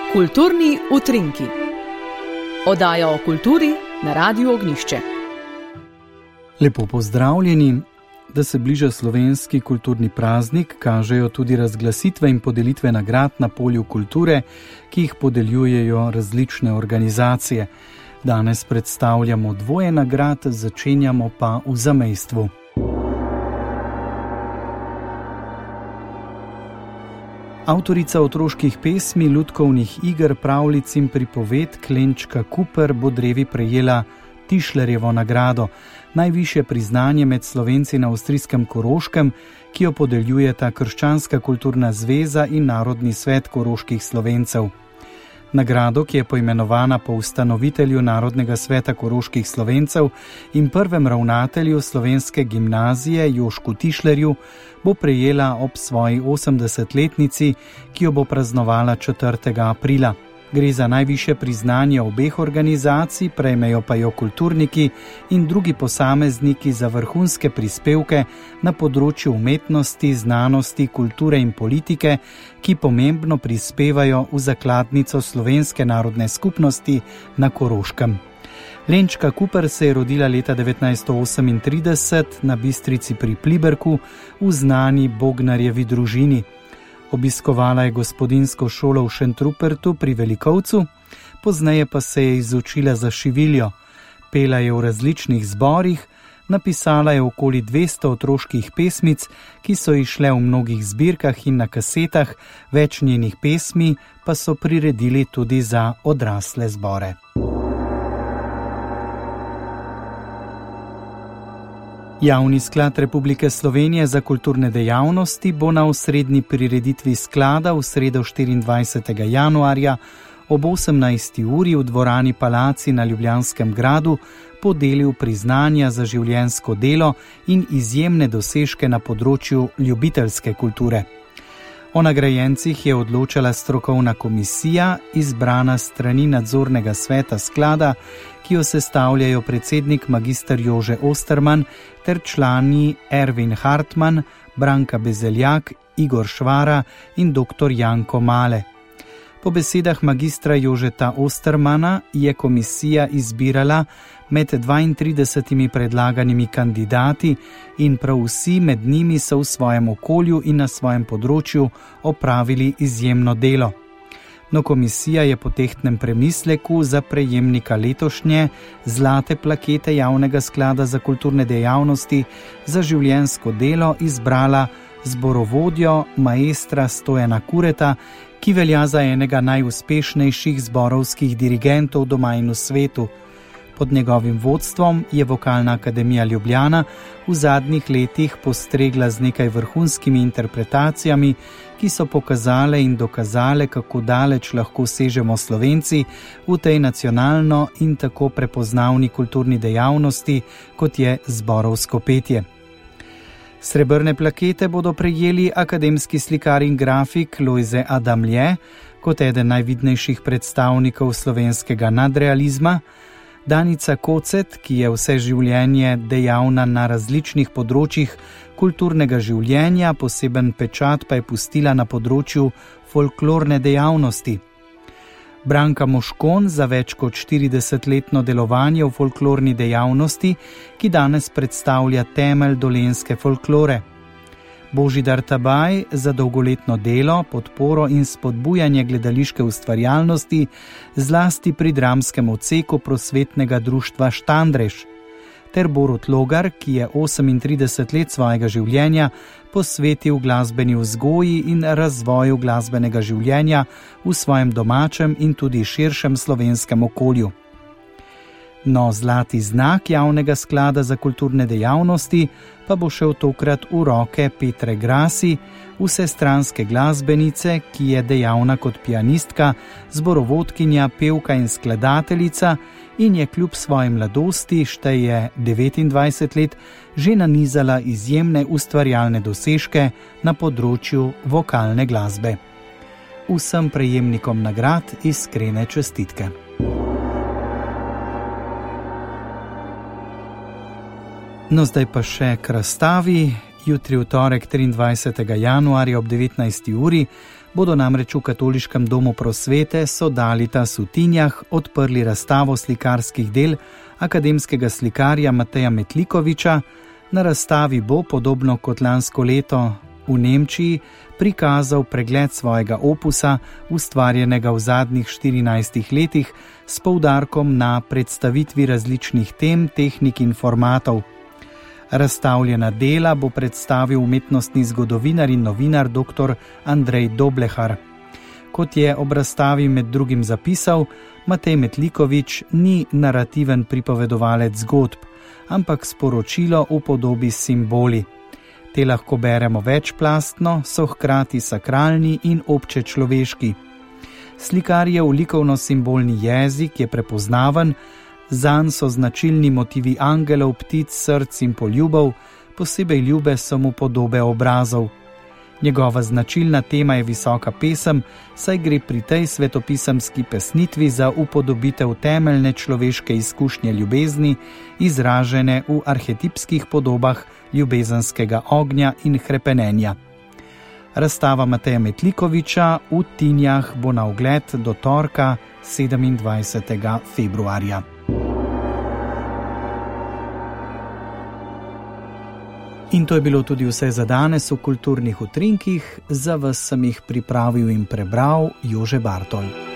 Kulturni utrinki. Oddaja o kulturi na Radiu Ognjišče. Lepo pozdravljeni. Da se bliža slovenski kulturni praznik, kažejo tudi razglasitve in podelitve nagrad na polju kulture, ki jih podeljujejo različne organizacije. Danes predstavljamo dvoje nagrad, začenjamo pa v zamejstvu. Avtorica otroških pesmi, lutkovnih iger, pravljic in pripovedk Lenčka Kuper bo drevi prejela Tišlerjevo nagrado, najvišje priznanje med Slovenci na avstrijskem Koroškem, ki jo podeljujeta Krščanska kulturna zveza in Narodni svet koroških Slovencev. Nagrado, ki je poimenovana po ustanovitelju Narodnega sveta koroških Slovencev in prvem ravnatelju slovenske gimnazije Jošku Tišlerju, bo prejela ob svoji 80-letnici, ki jo bo praznovala 4. aprila. Gre za najvišje priznanje obeh organizacij, prejmejo pa jo kulturniki in drugi posamezniki za vrhunske prispevke na področju umetnosti, znanosti, kulture in politike, ki pomembno prispevajo v zakladnico slovenske narodne skupnosti na Koroškem. Lenčka Kuper se je rodila leta 1938 na Bistrici pri Pliberku v znani Bognarjevi družini. Obiskovala je gospodinjsko šolo v Šentrupertu pri Velikovcu, pozneje pa se je izučila za šiviljo. Pela je v različnih zborih, napisala je okoli 200 otroških pesmic, ki so izšle v mnogih zbirkah in na kasetah, več njenih pesmi pa so priredili tudi za odrasle zbore. Javni sklad Republike Slovenije za kulturne dejavnosti bo na osrednji prireditvi sklada v sredo 24. januarja ob 18. uri v dvorani Palaci na Ljubljanskem gradu podelil priznanja za življenjsko delo in izjemne dosežke na področju ljubiteljske kulture. O nagrajencih je odločala strokovna komisija, izbrana s strani nadzornega sveta sklada, ki jo sestavljajo predsednik magister Jože Osterman ter člani Ervin Hartman, Branka Bezeljak, Igor Švara in dr. Janko Male. Po besedah magistra Jožeta Ostermana je komisija izbirala med 32 predlaganimi kandidati in prav vsi med njimi so v svojem okolju in na svojem področju opravili izjemno delo. No, komisija je po tehtnem premisleku za prejemnika letošnje zlate plakete Javnega sklada za kulturne dejavnosti za življenjsko delo izbrala zborovodjo maestra Stojana Kureta, ki velja za enega najuspešnejših zborovskih dirigentov doma in v svetu. Pod njegovim vodstvom je Vokalna akademija Ljubljana v zadnjih letih postregla z nekaj vrhunskimi interpretacijami, ki so pokazale in dokazale, kako daleč lahko sežemo Slovenci v tej nacionalno in tako prepoznavni kulturni dejavnosti, kot je zborovsko petje. Srebrne plakete bodo prejeli akademski slikar in grafik Lojze Adamlje kot eden najvidnejših predstavnikov slovenskega nadrealizma, Danica Kocet, ki je vse življenje dejavna na različnih področjih kulturnega življenja, poseben pečat pa je pustila na področju folklorne dejavnosti. Branka Moškon za več kot 40-letno delovanje v folklorni dejavnosti, ki danes predstavlja temelj dolenjske folklore. Božidar Tabaj za dolgoletno delo, podporo in spodbujanje gledališke ustvarjalnosti, zlasti pri dramskem odseku prosvetnega društva Štandrež. Ter Borut Logar, ki je 38 let svojega življenja posvetil glasbeni vzgoji in razvoju glasbenega življenja v svojem domačem in tudi širšem slovenskem okolju. No, zlati znak Javnega sklada za kulturne dejavnosti pa bo šel tokrat v roke Petre Grasi, vsestranske glasbenice, ki je dejavna kot pianistka, zborovodkinja, pevka in skladateljica in je kljub svoji mladosti, šteje 29 let, že nanizala izjemne ustvarjalne dosežke na področju vokalne glasbe. Vsem prejemnikom nagrad iskrene čestitke. No, zdaj pa še k razstavi. Jutri v torek 23. januarja ob 19. uri bodo namreč v Katoliškem domu Prosvete Sodalitas v Tinjah odprli razstavo slikarskih del akademskega slikarja Mateja Metlikoviča. Na razstavi bo, podobno kot lansko leto v Nemčiji, prikazal pregled svojega opusa, ustvarjenega v zadnjih 14 letih, s poudarkom na predstavitvi različnih tem, tehnik in formatov. Razstavljena dela bo predstavil umetnostni zgodovinar in novinar dr. Andrej Doblehar. Kot je ob razstavi med drugim zapisal, Matej Metlikovič ni narativen pripovedovalec zgodb, ampak sporočilo v podobi simboli. Te lahko beremo večplastno, so hkrati sakralni in obče človeški. Slikarjev likovno-simbolni jezik je prepoznaven, zanj so značilni motivi angelov, ptic, src in poljubov, posebej ljube so mu podobe obrazov. Njegova značilna tema je visoka pesem, saj gre pri tej svetopisemski pesnitvi za upodobitev temeljne človeške izkušnje ljubezni, izražene v arhetipskih podobah ljubezenskega ognja in hrepenenja. Razstava Mateja Metlikoviča v Tinjah bo na ogled do torka 27. februarja. In to je bilo tudi vse za danes v Kulturnih utrinkih. Za vas sem jih pripravil in prebral Jože Bartol.